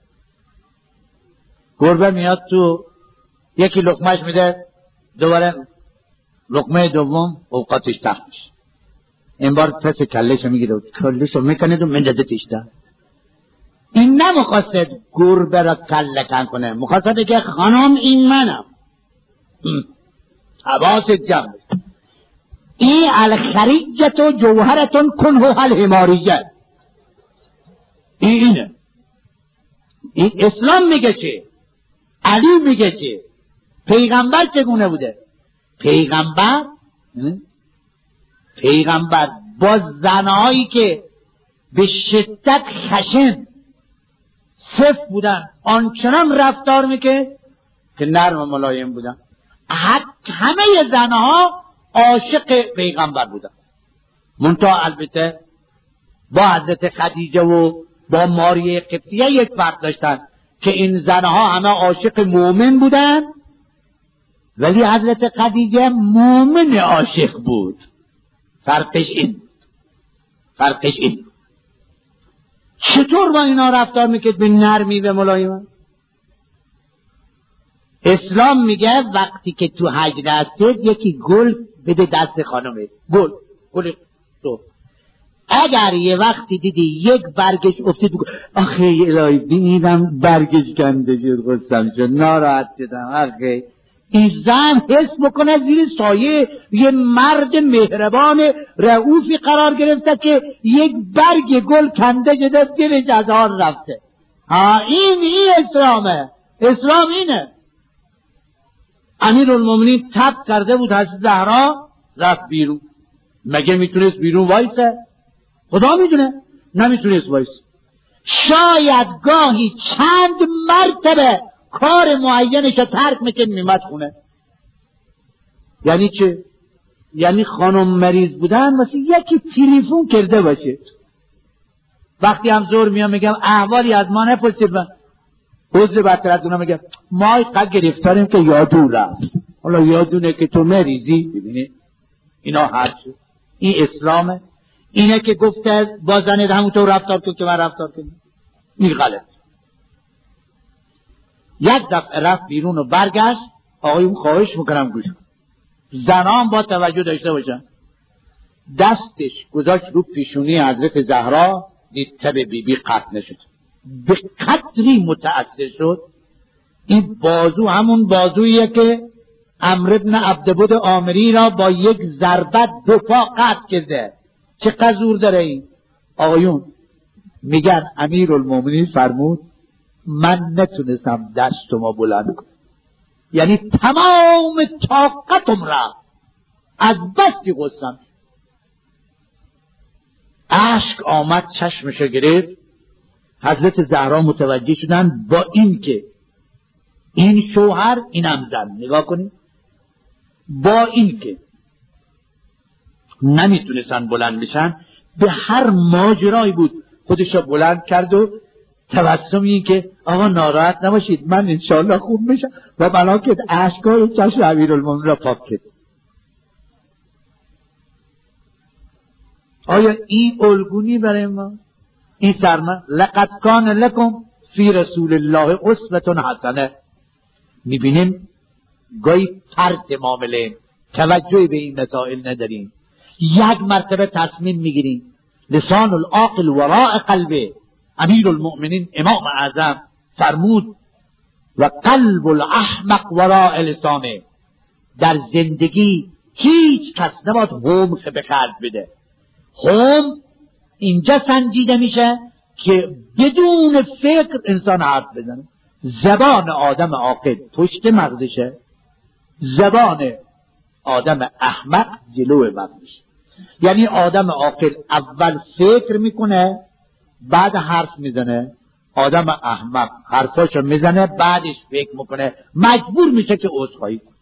گربه میاد تو، یکی لقمهش میده، دوباره لقمه دوم اوقاتش تخت میشه. این بار پس کلهشو میگیره، کلهشو میکنه و مندازه تیشتا. این نمیخواسته گربه را کله کن کنه، میخواسته بگه خانم این منم. حواست جمع. این الخریجت و جوهرتون کنه الحماریت. اینه. این اسلام میگه چه؟ علی میگه چه؟ پیغمبر چگونه بوده؟ پیغمبر با زنهایی که به شدت خشن صفر بودن آنچنان رفتار میکرد که نرم و ملایم بودن. همه زنها عاشق پیغمبر بودن، منتها البته با حضرت خدیجه و با ماریه قبطیه یک فرق داشتن که این زنها همه عاشق مومن بودن، ولی حضرت خدیجه مومن عاشق بود. فرقش این. چطور با اینا رفتار میکرد؟ به نرمی و ملایم. اسلام میگه وقتی که تو حج هستید یکی گل بده دست خانمه، گل تو. اگر یه وقتی دیدی یک برگش افتید بگو آخه الهی دیدم برگش کنده شد، غصه‌ام شد، ناراحت شدم، آخه این زن حس بکنه زیر سایه یه مرد مهربان رئوفی قرار گرفته که یک برگ گل کنده شده دلش از حال رفته. این اسلامه. اسلام اینه. امیرالمومنین تب کرده بود حضرت زهرا، رفت بیرون. مگه میتونست بیرون وایسه؟ خدا میدونه نمیتونست وایسه. شاید گاهی چند مرتبه کار معینش رو ترک میکرد میمد خونه. یعنی چه؟ یعنی خانم مریض بودن واسه یکی تلفن کرده باشه. وقتی هم زور میام میگم احوالی از ما نپرسید، عذر بدتر از اونا میگم ما اینقدر گرفتاریم که یادون رفت. حالا یادونه که تو مریضی. ببینید اینا هرچه این اسلامه. اینه که گفته با زنت همونطور رفتار کن که من رفتار کنم. این غلط. یک دفعه رفت بیرون و برگشت. آقایون خواهش میکنم گوش کن، زنان با توجه داشته باشن. دستش گذاشت رو پیشونی حضرت زهرا، دید تب بیبی قطع نشد. به قدری متأثر شد. این بازو همون بازوییه که عمرو بن عبدبد عامری را با یک ضربت دو پا قطع کرده. چه قزور داره این؟ آقایون میگن امیرالمومنین فرمود من نتونستم دستمو بلند کنم، یعنی تمام طاقتم را از بس که غصه‌ام اشک آمد چشمشو گرفت. حضرت زهرا متوجه شدن با این که این شوهر اینم زن، نگاه کنید، با این که نمیتونستن بلند بشن به هر ماجرایی بود خودشو بلند کرد و تبسمی که آقا ناراحت نباشید من انشاءالله خوب میشم و بنا که اشکای چشم امیرالمومنین را پاک کرد. آیا این الگونی برای ما؟ این سرمن لقد کان لکم فی رسول الله اسوة حسنه. میبینیم گاهی فرد معامله توجهی به این مسائل نداریم. یک مرتبه تصمیم میگیریم لسان العاقل وراء قلبه. امیرالمؤمنین امام اعظم فرمود و قلب الاحمق وراء لسانه. در زندگی هیچ کس نباید حمق به خرج بده. حمق اینجا سنجیده میشه که بدون فکر انسان حرف بزنه. زبان آدم عاقل پشت مغزشه، زبان آدم احمق جلو مغزشه. یعنی آدم عاقل اول فکر میکنه بعد حرف میزنه، آدم احمق حرفاشو میزنه بعدش فکر میکنه، مجبور میشه که عذرخواهی کنه.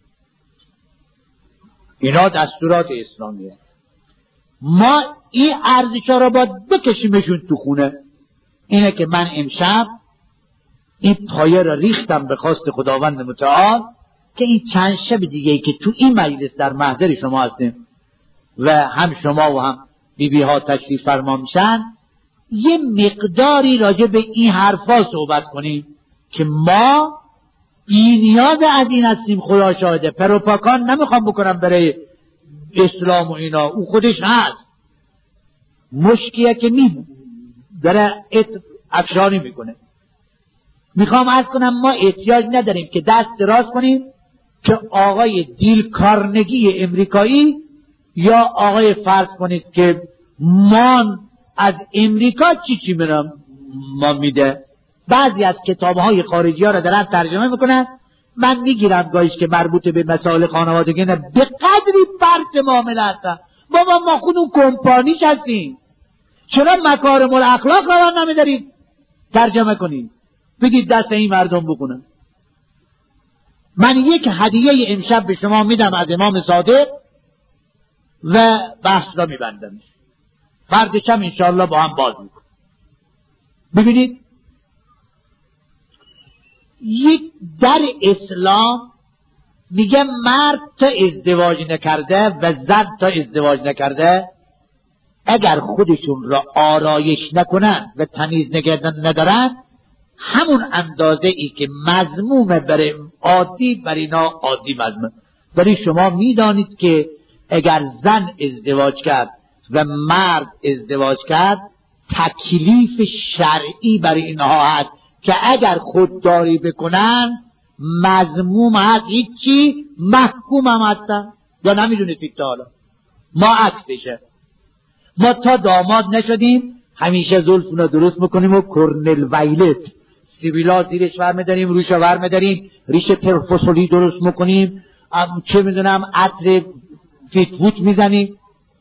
اینا دستورات اسلامیه. ما این ارزشا رو باید بکشیمشون تو خونه. اینه که من امشب این پایه رو ریختم به خواست خداوند متعال که این چند شب دیگه که تو این مجلس در محضر شما هستیم و هم شما و هم بیبی ها تشریف فرما میشن، یه مقداری راجع به این حرفا صحبت کنیم که ما بی نیاز از این هستیم. خدا شاهده پروپاگان نمیخوام بکنم برای اسلام و اینا، او خودش هست مشکیه که داره افشانی میکنه. میخوام عرض کنم ما احتیاج نداریم که دست دراز کنیم که آقای دیل کارنگی امریکایی یا آقای فرض کنید که مان از امریکا چی میرم ما میده. بعضی از کتابهای خارجی ها را دارن ترجمه میکنن، من میگیرم گاهیش که مربوط به مسائل خانوادگی نه به قدری فرد معامله هستن بابا ما خودمون کمپانیش هستیم، چرا مکارم الاخلاق رو نمیدارید ترجمه کنید بگید دست این مردم بکنن؟ من یک هدیه امشب به شما میدم از امام صادق و بحث را میبندم، فردش هم انشاءالله با هم باز میکنم. ببینید یک در اسلام میگه مرد تا ازدواج نکرده و زن تا ازدواج نکرده اگر خودشون را آرایش نکنن و تمیز نگه ندارن همون اندازه ای که مذمومه برای عادی برای اینا عادی مذموم. ولی شما میدانید که اگر زن ازدواج کرد و مرد ازدواج کرد تکلیف شرعی برای اینها هست که اگر خودداری بکنن مذموم هست، هیچی محکوم هم هستن. یا نمیدونید تا حالا ما عکسشه، ما تا داماد نشدیم همیشه زلفون رو درست میکنیم و کرنل ویلت سیبیلا زیرش ورمیداریم، روش ورمیداریم، ریش پرفسولی درست میکنیم، چه میدونم عطر فیتفوت میزنیم.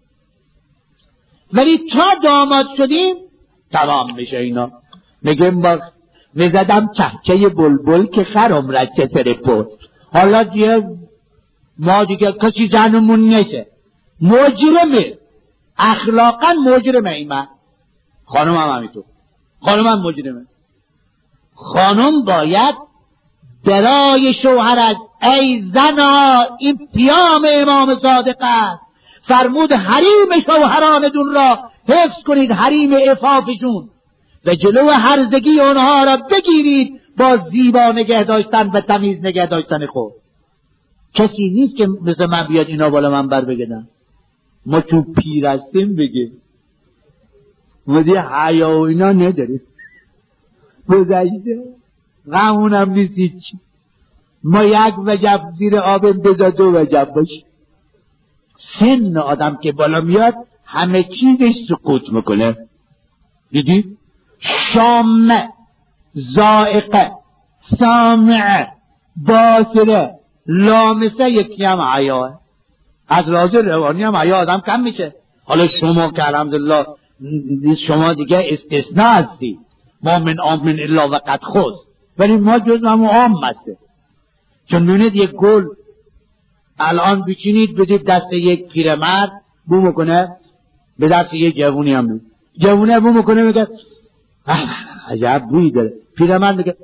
ولی تا داماد شدیم تمام میشه اینا. میگم میزدم چهچه بلبل که خرم رچه سر پست. حالا دیگه ما دیگه کسی زنمون نیست، مجرمه، اخلاقا مجرمه. این من خانم هم همینطور، خانم هم مجرمه. خانم باید برای شوهرش ای زنا این پیام امام صادق است، فرمود حریم شوهرانتون را حفظ کنید، حریم عفافشون و جلو هرزگی اونها را بگیرید با زیبا نگه داشتن و تمیز نگه داشتن خود. کسی نیست که مثل من بیاد اینا بالا من بر بگدن ما چون پیر هستیم بگه ما دیگه حیا و اینا نداریم، گذشته غمونم نیست هیچی. ما یک وجب زیر آب بذار دو وجب باشی. سن آدم که بالا میاد همه چیزش سقوط میکنه. دیدی؟ شامه، ذائقه، سامعه، باصره، لامسه، یکی هم حیاه. از لحاظ روانی هم حیا آدم کم میشه. حالا شما که الحمدلله شما دیگه استثناء هستی، ما من عام الا وقد خود، ولی ما جز همون عام هسته. چون ببینید یک گل الان بچینید بدید دست یک پیرمرد بو میکنه، به دست یک جوونی هم بید. جوونه بو میکنه میگه عجب بویی داره. پیرمرد میگه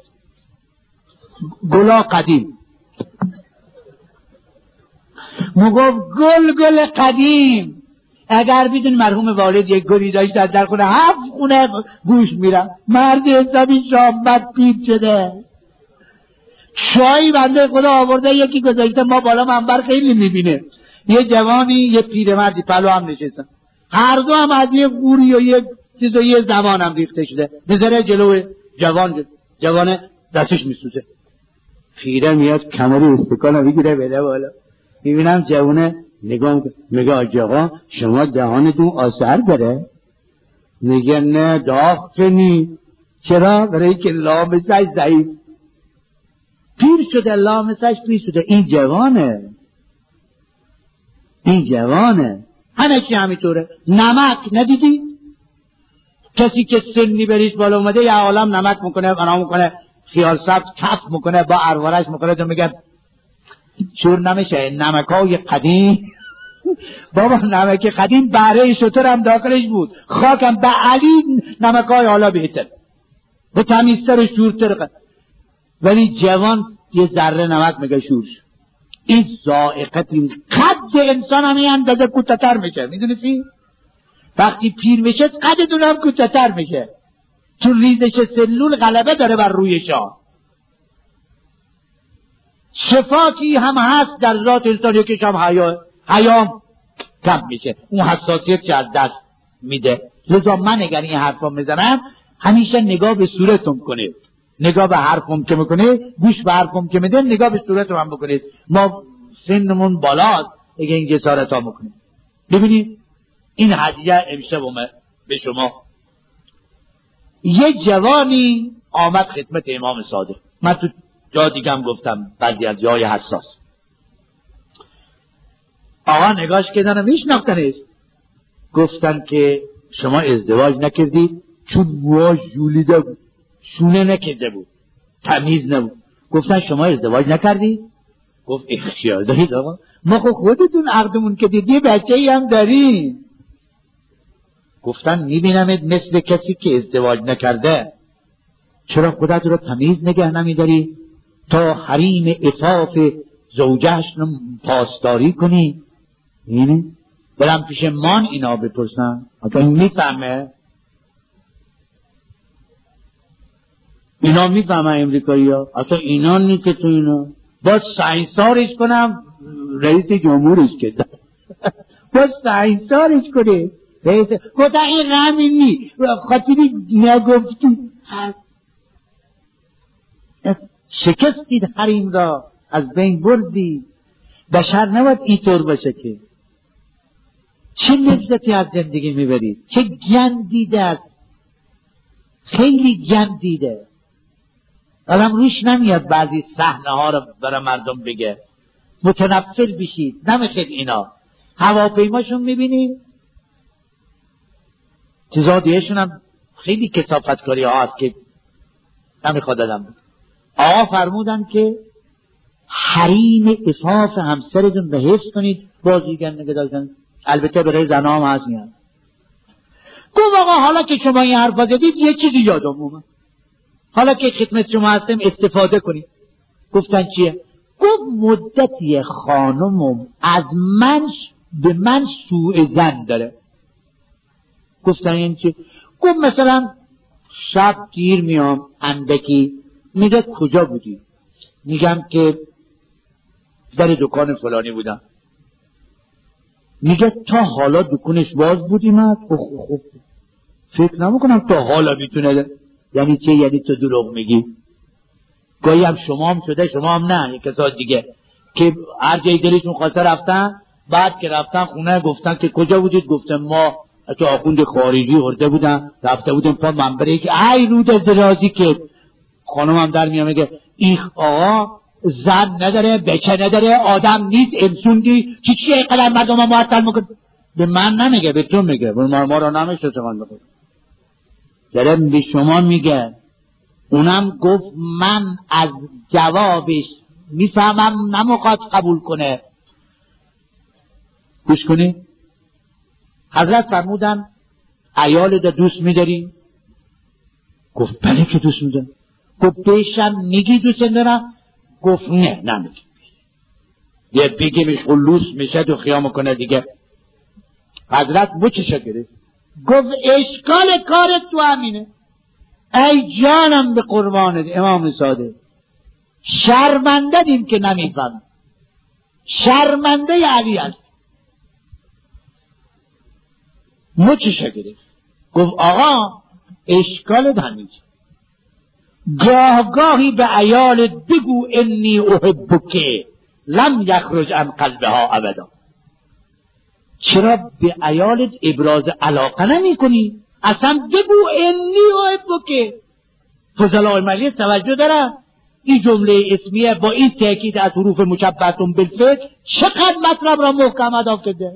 گلا قدیم. مگفت گل قدیم. اگر بدون مرحوم والد یک گلی داشت در خونه 7 خونه گوش میرم. مرد حسابی شامت پیر شده. چای بنده خدا آورده یکی گذاشته ما بالا منبر خیلی میبینه. یه جوانی یه پیرمردی پلو هم نشستن، هر دو هم از یه قوری و یه چیز و یه زبان هم ریخته شده. نظره جلو جوان دستش میسوزه. پیره میاد کمری استکان رو بگیره بده بالا. میبینم جوانه نگاه میگه آقا شما دهانتون آثر داره؟ میگه نه داختنی. چرا؟ برای که لامسش ضعیف پیر شده، لامسش پیر شده. این جوانه همه چی همینطوره. نمک ندیدی؟ کسی که سنی بریش بالا اومده یه عالم نمک میکنه، بنا میکنه، خیال سبز کف میکنه، با اروارش میکنه، تو میگه شور نمیشه. نمکای قدیم بابا نمک قدیم بره شتر هم داخلش بود، خاکم به علی نمکای حالا بهتر و تمیزتر و شورتر. ولی جوان یه ذره نمک میگه شور. این ذائقت این قد انسان هم این اندازه کوتاه‌تر میشه. میدونی چی؟ وقتی پیر میشه قدتون هم کوتاه‌تر میشه، چون ریزش سلول غلبه داره بر روی شاه. شفاتی هم هست در ذات انسان، یکیش هم حیام کم میشه، اون حساسیت که از دست میده. لذا من اگر این حرفا میزنم همیشه نگاه به صورتم کنید، نگاه به حرفم که میکنید، گوش به حرفم که میده، نگاه به صورتم هم بکنید. ما سنمون بالاست اگه این جسارت ها میکنید. ببینید این هدیه امشبمه به شما. یه جوانی آمد خدمت امام صادق. من تو جا دیگم گفتم بعضی از جای حساس. آقا نگاش کردن میشناختنش، گفتن که شما ازدواج نکردید چون موهاش ژولیده بود، شونه نکرده بود، تمیز نبود. گفتن شما ازدواج نکردید؟ گفت اختیار دارید آقا، ما خودتون عقدمون که دیدی بچه‌ای هم داریم. گفتن میبینمت مثل کسی که ازدواج نکرده، چرا خودت رو تمیز نگه نمیداری تا حریم عفاف زوجهش رو پاسداری کنی؟ اینه برم پیش مان اینا بپرسن، آقا این میفهمه؟ اینا میفهمه امریکایی ها؟ اصلا اینا نیست که تو اینا با ساینسارش کنم رئیس جمهورش کردن با ساینسارش کنه رئیس گفت این رمی نی خاطری نگفتی شکستید حریم را از بین بردی. بشر نباید اینطور باشه که چه لذتی از زندگی میبرید، چه گندیده است، خیلی گندیده. آدم روش نمیاد بعضی صحنه ها رو برای مردم بگه، متنفر بشید. نمیخید اینا هواپیماشون میبینید چیزا دیشون هم خیلی کثافتکاری ها هست که نمیخواد آدم. آقا فرمودن که حریم عفاف همسرتون به حفظ کنید، بازیگر نگه کنید. البته برای زنها هم هست میاد. گفت آقا حالا که شما این حرفا زدید یه چیزی یادم اومد، حالا که خدمت شما هستم استفاده کنید. گفتن چیه؟ گفت مدتی خانمم از من به من سوء ظن داره. گفتن این چیه؟ گفت مثلا شب گیر میام اندکی، میگه کجا بودی؟ میگم که در دکان فلانی بودم. میگه تا حالا دکانش باز بودی؟ من خب فکر نمیکنم تا حالا میتونه. یعنی چه؟ یعنی تو دروغ میگی. گاهی هم شما هم شده، شما هم نه، یک کسا دیگه که هر جای دلشون خواسته رفتن، بعد که رفتن خونه گفتن که کجا بودید؟ گفتن ما تو آخوند خارجی هرده بودن، رفته بودن پا منبره که ای رود از درازی که خانم هم در میام میگه این آقا زن نداره، بچه نداره، آدم نیست، انسوندی چی اینقدر مردم ها معطل میکن. به من نمیگه، به تو میگه. ما را نمیشه چمان بخور داره به شما میگه. اونم گفت من از جوابش میفهمم نمیخواد قبول کنه. گوش کنی. حضرت فرمودن عیال دا دوست میداری؟ گفت بله که دوست میدارم. گفت بهشم میگی دوست دارم؟ گفت نه نمیگی. یه بگیمش خلوص میشه تو خیام کنه دیگه. حضرت بچشا گرفت گفت اشکال کارت تو همینه. ای جانم به قربانت امام صادق، شرمنده دیم که نمیفهم، شرمنده علی است. مچشا گرفت گفت آقا اشکالت همینه، گاهی به عیالت بگو انی احبک لم یخرج عن قلبها ابدا. چرا به عیالت ابراز علاقه نمی کنی؟ اصلا بگو انی احبک. فضلای ملی توجه دارن این جمله اسمیه با این تاکید از حروف مشبهتون بالفعل چقدر مطلب را محکم ادا کرده.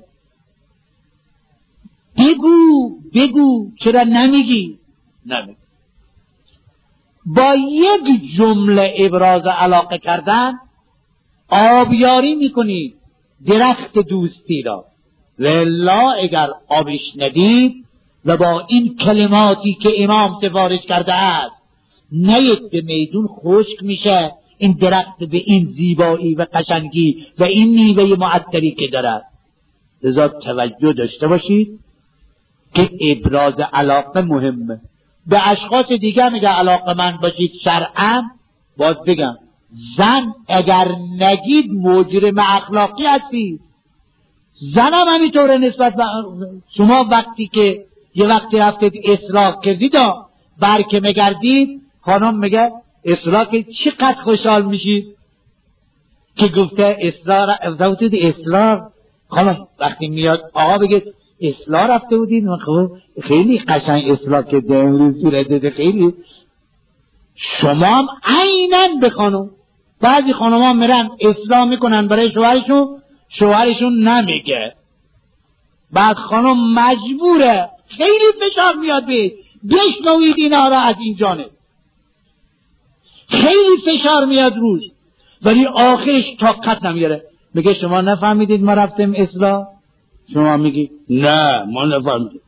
بگو چرا نمیگی؟ نمیگی. با یک جمله ابراز علاقه کردن آبیاری میکنی درخت دوستی را. والله اگر آبش ندید و با این کلماتی که امام سفارش کرده است نیت به میدون خشک میشه این درخت به این زیبایی و قشنگی و این میوه معطری که دارد. لذا توجه داشته باشید که ابراز علاقه مهمه. به اشخاص دیگه میگه علاقه من باشید شرعاً، باز بگم زن اگر نگید مجرم اخلاقی هستید. زن هم همینطوره نسبت به شما. وقتی که یه وقتی رفتید اصلاح کردید برکه مگردید، خانم میگه اصلاح که چقدر خوشحال میشید که گفته اصلاح. خانم وقتی میاد آقا بگه اصلاح رفته بودید، خیلی قشنگ اصلاح کرده امروز صورت خیلی. شما هم عیناً به خانم. بعضی خانم ها میرن اصلاح میکنن برای شوهرشون، شوهرشون نمیگه. بعد خانم مجبوره، خیلی فشار میاد بهش، بشنوید اینا را از این جانب، خیلی فشار میاد روز، ولی آخرش طاقت نمیاره. میگه شما نفهمیدید ما رفتیم اصلاح؟ شما میگی نه ما نفهمیدیم.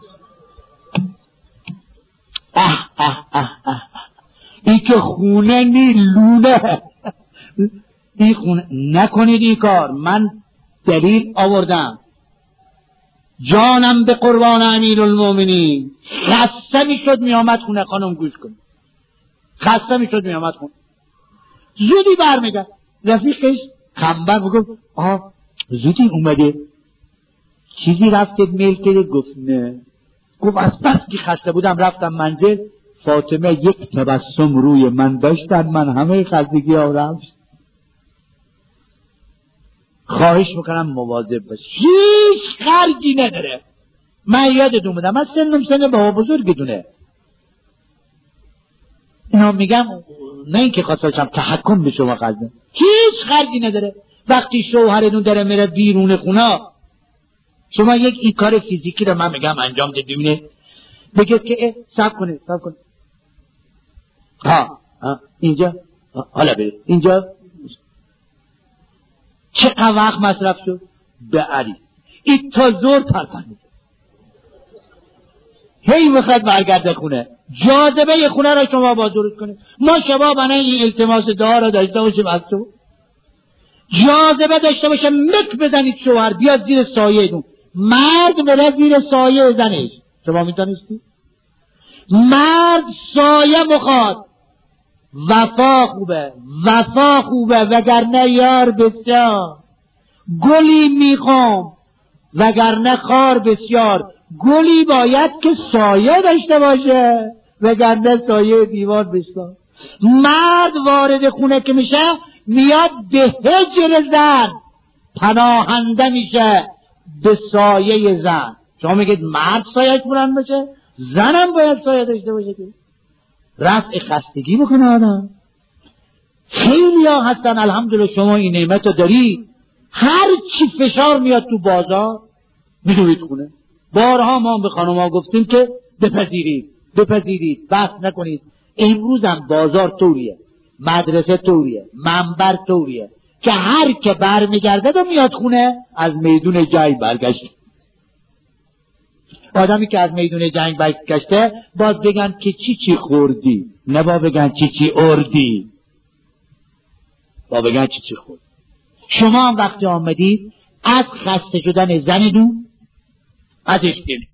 این که خونه نی لونه، این خونه نکنید این کار. من دلیل آوردم، جانم به قربان امیرالمومنین. خسته میشد میامد خونه، خانم گوش کن، خسته میشد میامد خونه، زودی برمیگرد. رفیقش خنبر بگفت زودی اومده، چیزی رفتید میل کرده؟ گفت نه. گفت از بس که خسته بودم رفتم منزل، فاطمه یک تبسم روی من داشتن، من همه خستگی ها رفت. خواهش میکنم مواظب باش، هیچ خرجی نداره. من یادتون بدم، من سن بابا بزرگتونه، اینا میگم نه اینکه خواستم تحکم به شما خرجه، هیچ خرجی نداره. وقتی شوهرتون داره میره بیرون خونه، شما یک این کار فیزیکی رو من میگم انجام بدید، بگید که صبر کنه اینجا حالا برید اینجا، چقدر وقت مصرف شد؟ به علی این تا زور ترپنید، هی میخواد برگرده خونه. جاذبه خونه را شما باز درست کنید. ما شباب این التماس دعا را داشته باشیم از تو، جاذبه داشته باشه، مک بزنید شوهر بیاد زیر سایه دون، مرد بره زیر سایه زنش. شما میتونستی؟ مرد سایه بخواد، وفا خوبه وگرنه یار بسیار، گلی میخوام وگرنه خار بسیار. گلی باید که سایه داشته باشه وگرنه سایه دیوار بسیار. مرد وارد خونه که میشه میاد به هجر زن، پناهنده میشه به سایه زن. شما میگید مرد سایهش بلند باشه، زنم باید سایه داشته باشه که رفع خستگی بکنه آدم. خیلی ها هستن الحمدلله شما این نعمت رو داری، هر چی فشار میاد تو بازار میدوید خونه. بارها ما به خانم ها گفتیم که بپذیرید بحث نکنید. امروز هم بازار طوریه، مدرسه طوریه، منبر طوریه که هر که برمیگرده و میاد خونه از میدون جنگ برگشت. آدمی که از میدون جنگ برگشته باز بگن که چی خوردی، نه با بگن چی اردی، با بگن چی خوردی. شما هم وقتی آمدید از خسته شدن زنتون ازش دل